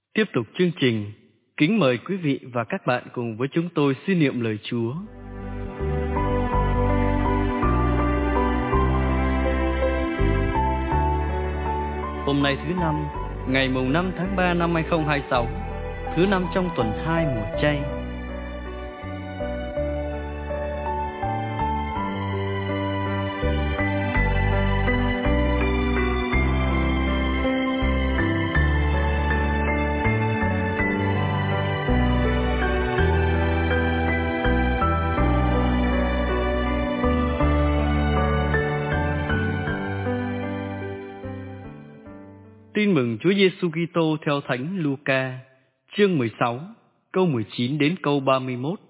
Tiếp tục chương trình, kính mời quý vị và các bạn cùng với chúng tôi suy niệm lời Chúa. Hôm nay thứ năm, ngày mùng 5 tháng 3 năm 2026, thứ năm trong tuần 2 mùa chay. Tin mừng Chúa Giêsu Kitô theo Thánh Luca, chương 16, câu 19 đến câu 31.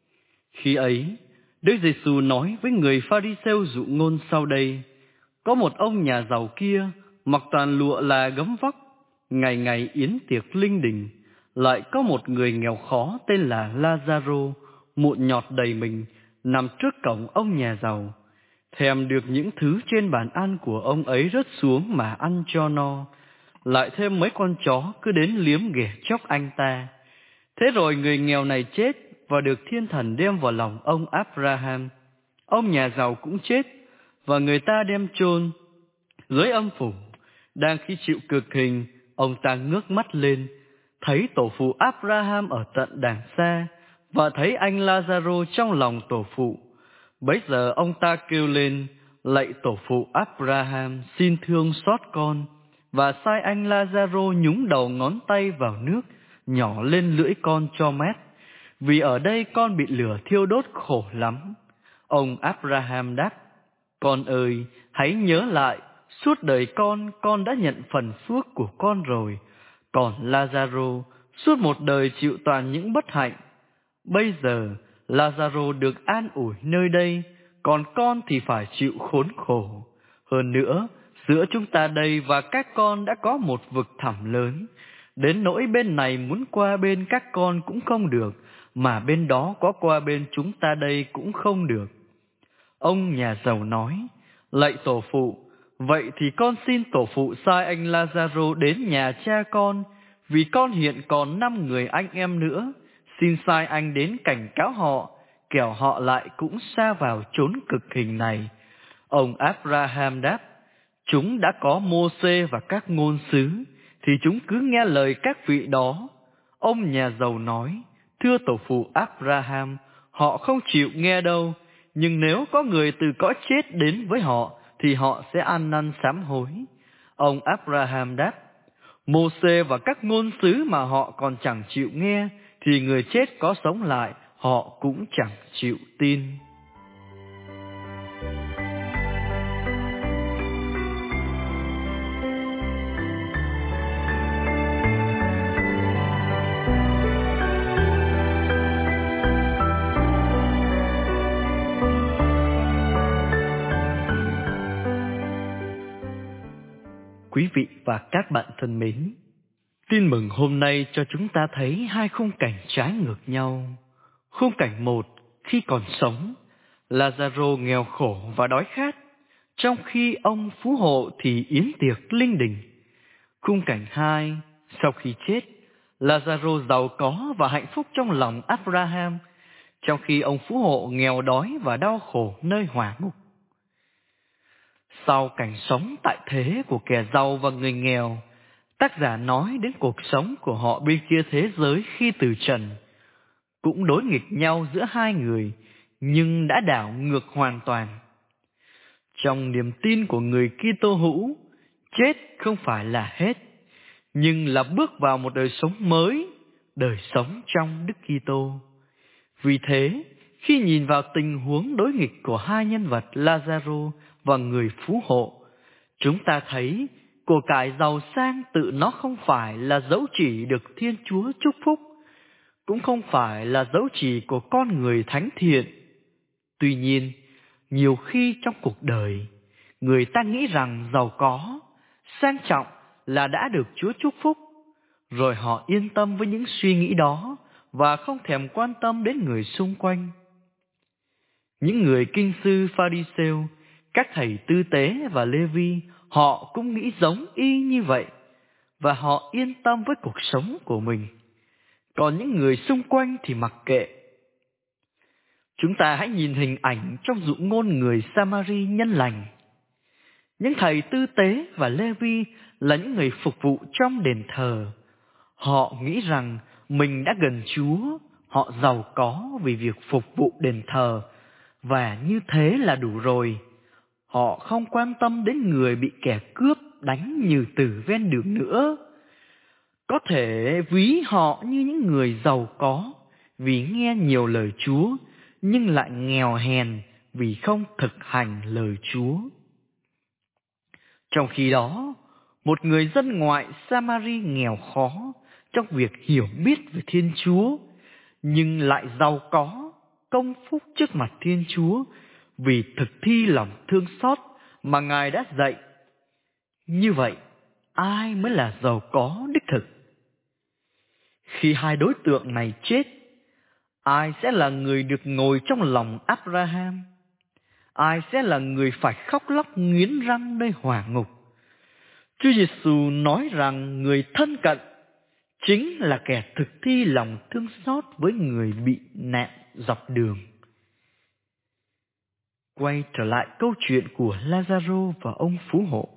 Khi ấy, Đức Giêsu nói với người Pha-ri-sêu dụ ngôn sau đây: Có một ông nhà giàu kia, mặc toàn lụa là gấm vóc, ngày ngày yến tiệc linh đình. Lại có một người nghèo khó tên là La-gia-rô, mụn nhọt đầy mình, nằm trước cổng ông nhà giàu. Thèm được những thứ trên bàn ăn của ông ấy rớt xuống mà ăn cho no. Lại thêm mấy con chó cứ đến liếm ghẻ chóc anh ta. Thế rồi người nghèo này chết và được thiên thần đem vào lòng ông Abraham. Ông nhà giàu cũng chết và người ta đem chôn dưới âm phủ. Đang khi chịu cực hình, ông ta ngước mắt lên, thấy tổ phụ Abraham ở tận đàng xa và thấy anh Lazaro trong lòng tổ phụ. Bấy giờ ông ta kêu lên: Lạy tổ phụ Abraham, xin thương xót con, và sai anh Lazaro nhúng đầu ngón tay vào nước, nhỏ lên lưỡi con cho mát, vì ở đây con bị lửa thiêu đốt khổ lắm. Ông Abraham đáp: Con ơi, hãy nhớ lại, suốt đời con đã nhận phần phước của con rồi. Còn Lazaro, suốt một đời chịu toàn những bất hạnh. Bây giờ, Lazaro được an ủi nơi đây, còn con thì phải chịu khốn khổ. Hơn nữa, giữa chúng ta đây và các con đã có một vực thẳm lớn, đến nỗi bên này muốn qua bên các con cũng không được, mà bên đó có qua bên chúng ta đây cũng không được. Ông nhà giàu nói: Lạy tổ phụ, vậy thì con xin tổ phụ sai anh Lazaro đến nhà cha con, vì con hiện còn 5 người anh em nữa. Xin sai anh đến cảnh cáo họ, kẻo họ lại cũng sa vào chốn cực hình này. Ông Abraham đáp: Chúng đã có Mô-sê và các ngôn sứ, thì chúng cứ nghe lời các vị đó. Ông nhà giàu nói: Thưa tổ phụ Abraham, họ không chịu nghe đâu, nhưng nếu có người từ cõi chết đến với họ, thì họ sẽ ăn năn sám hối. Ông Abraham đáp: Mô-sê và các ngôn sứ mà họ còn chẳng chịu nghe, thì người chết có sống lại, họ cũng chẳng chịu tin. Quý vị và các bạn thân mến, tin mừng hôm nay cho chúng ta thấy hai khung cảnh trái ngược nhau. Khung cảnh một, khi còn sống, Lazaro nghèo khổ và đói khát, trong khi ông phú hộ thì yến tiệc linh đình. Khung cảnh hai, sau khi chết, Lazaro giàu có và hạnh phúc trong lòng Abraham, trong khi ông phú hộ nghèo đói và đau khổ nơi hỏa ngục. Sau cảnh sống tại thế của kẻ giàu và người nghèo, tác giả nói đến cuộc sống của họ bên kia thế giới khi từ trần. Cũng đối nghịch nhau giữa hai người, nhưng đã đảo ngược hoàn toàn. Trong niềm tin của người Kitô hữu, chết không phải là hết, nhưng là bước vào một đời sống mới, đời sống trong Đức Kitô. Vì thế, khi nhìn vào tình huống đối nghịch của hai nhân vật Lazaro và người phú hộ, chúng ta thấy của cải giàu sang tự nó không phải là dấu chỉ được Thiên Chúa chúc phúc, cũng không phải là dấu chỉ của con người thánh thiện. Tuy nhiên, nhiều khi trong cuộc đời, người ta nghĩ rằng giàu có, sang trọng là đã được Chúa chúc phúc, rồi họ yên tâm với những suy nghĩ đó và không thèm quan tâm đến người xung quanh. Những người kinh sư Pha-ri-sêu, các thầy tư tế và Lê-vi, họ cũng nghĩ giống y như vậy. và họ yên tâm với cuộc sống của mình. Còn những người xung quanh thì mặc kệ. Chúng ta hãy nhìn hình ảnh trong dụ ngôn người Samari nhân lành. Những thầy tư tế và Lê-vi là những người phục vụ trong đền thờ. Họ nghĩ rằng mình đã gần Chúa, họ giàu có vì việc phục vụ đền thờ, và như thế là đủ rồi. Họ không quan tâm đến người bị kẻ cướp đánh như tử ven đường nữa. Có thể ví họ như những người giàu có vì nghe nhiều lời Chúa, nhưng lại nghèo hèn vì không thực hành lời Chúa. Trong khi đó, một người dân ngoại Samari nghèo khó trong việc hiểu biết về Thiên Chúa, nhưng lại giàu có, công phúc trước mặt Thiên Chúa vì thực thi lòng thương xót mà Ngài đã dạy. Như vậy, ai mới là giàu có đích thực? Khi hai đối tượng này chết, ai sẽ là người được ngồi trong lòng Abraham? Ai sẽ là người phải khóc lóc nghiến răng nơi hỏa ngục? Chúa Giêsu nói rằng người thân cận chính là kẻ thực thi lòng thương xót với người bị nạn dọc đường. Quay trở lại câu chuyện của Lazaro và ông phú hộ.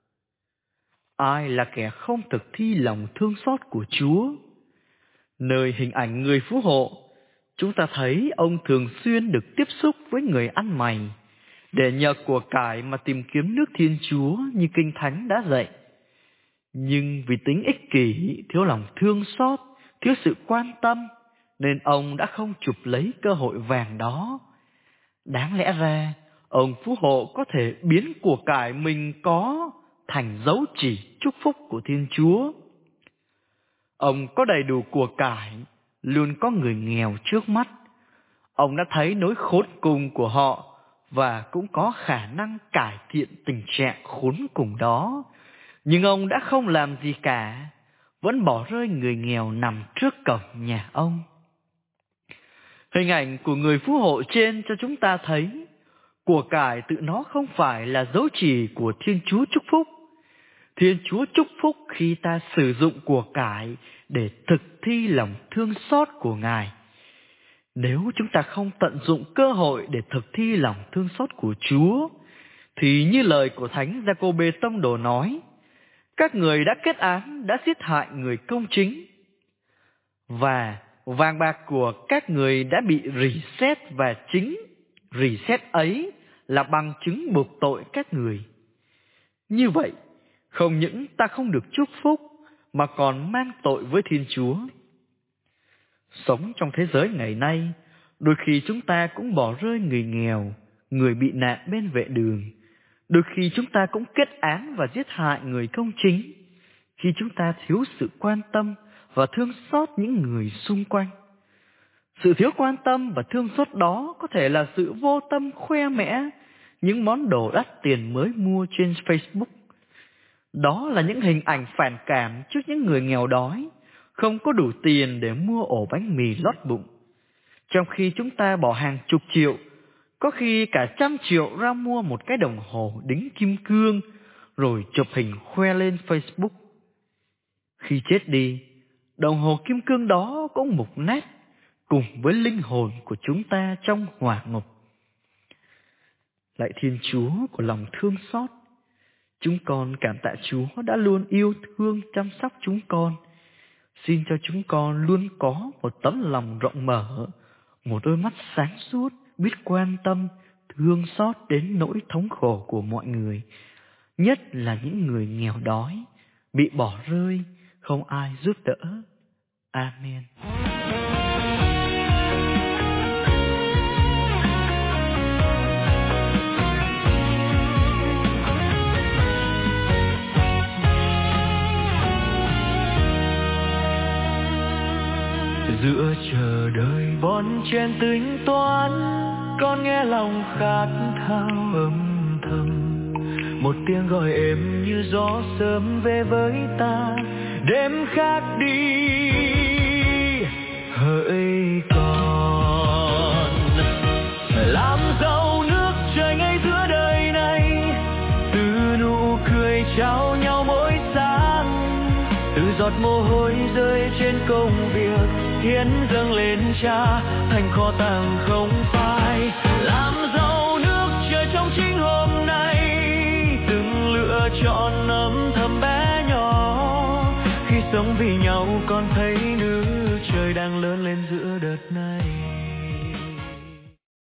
Ai là kẻ không thực thi lòng thương xót của Chúa? Nơi hình ảnh người phú hộ, chúng ta thấy ông thường xuyên được tiếp xúc với người ăn mày để nhờ của cải mà tìm kiếm nước Thiên Chúa như Kinh Thánh đã dạy. Nhưng vì tính ích kỷ, thiếu lòng thương xót, thiếu sự quan tâm, nên ông đã không chụp lấy cơ hội vàng đó. Đáng lẽ ra, ông phú hộ có thể biến của cải mình có thành dấu chỉ chúc phúc của Thiên Chúa. Ông có đầy đủ của cải, luôn có người nghèo trước mắt. Ông đã thấy nỗi khốn cùng của họ và cũng có khả năng cải thiện tình trạng khốn cùng đó. Nhưng ông đã không làm gì cả, vẫn bỏ rơi người nghèo nằm trước cổng nhà ông. Hình ảnh của người phú hộ trên cho chúng ta thấy, của cải tự nó không phải là dấu chỉ của Thiên Chúa chúc phúc. Thiên Chúa chúc phúc khi ta sử dụng của cải để thực thi lòng thương xót của Ngài. Nếu chúng ta không tận dụng cơ hội để thực thi lòng thương xót của Chúa, thì như lời của Thánh Giacôbê Tông Đồ nói, các người đã kết án, đã giết hại người công chính, và vàng bạc của các người đã bị rỉ sét, và chính rỉ sét ấy là bằng chứng buộc tội các người. Như vậy, không những ta không được chúc phúc, mà còn mang tội với Thiên Chúa. Sống trong thế giới ngày nay, đôi khi chúng ta cũng bỏ rơi người nghèo, người bị nạn bên vệ đường. Đôi khi chúng ta cũng kết án và giết hại người công chính, khi chúng ta thiếu sự quan tâm và thương xót những người xung quanh. Sự thiếu quan tâm và thương xót đó có thể là sự vô tâm khoe mẽ những món đồ đắt tiền mới mua trên Facebook. Đó là những hình ảnh phản cảm trước những người nghèo đói, không có đủ tiền để mua ổ bánh mì lót bụng. Trong khi chúng ta bỏ hàng chục triệu, có khi cả 100 triệu ra mua một cái đồng hồ đính kim cương, rồi chụp hình khoe lên Facebook. Khi chết đi, đồng hồ kim cương đó cũng mục nát, cùng với linh hồn của chúng ta trong hỏa ngục. Lạy Thiên Chúa của lòng thương xót, chúng con cảm tạ Chúa đã luôn yêu thương chăm sóc chúng con. Xin cho chúng con luôn có một tấm lòng rộng mở, một đôi mắt sáng suốt, biết quan tâm, thương xót đến nỗi thống khổ của mọi người, nhất là những người nghèo đói, bị bỏ rơi, không ai giúp đỡ. Amen. Giữa chờ đợi bon chen tính toán, con nghe lòng khát khao âm thầm, một tiếng gọi êm như gió sớm về với ta. Đêm khác đi hỡi con, làm giàu nước trời ngay giữa đời này, từ nụ cười trao nhau mỗi sáng. tôi rơi trên công việc, hiến dâng lên Cha thành kho tàng không phai. Làm giàu nước trời trong chính hôm nay, từng lựa chọn âm thầm bé nhỏ. Khi sống vì nhau con thấy nước trời đang lớn lên giữa đợt này.